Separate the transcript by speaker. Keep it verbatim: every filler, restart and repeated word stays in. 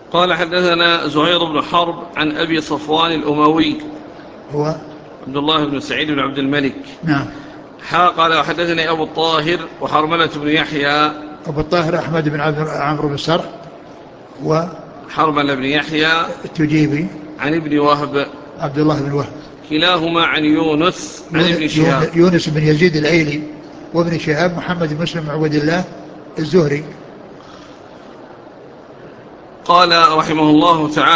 Speaker 1: قال حدثنا زهير بن حرب عن أبي صفوان الأموي
Speaker 2: هو
Speaker 1: عبد الله بن سعيد بن عبد الملك.
Speaker 2: نعم.
Speaker 1: حا قال حدثني أبو الطاهر وحرملة بن يحيى.
Speaker 2: أبو الطاهر أحمد بن عمرو بن سرح
Speaker 1: وحرملة بن يحيى
Speaker 2: التجيبي
Speaker 1: عن ابن وهب
Speaker 2: عبد الله بن وهب
Speaker 1: كلاهما عن يونس عن ابن شهاب.
Speaker 2: يونس بن يزيد الأيلي وابن شهاب محمد بن مسلم عبد الله الزهري.
Speaker 1: قال رحمه الله تعالى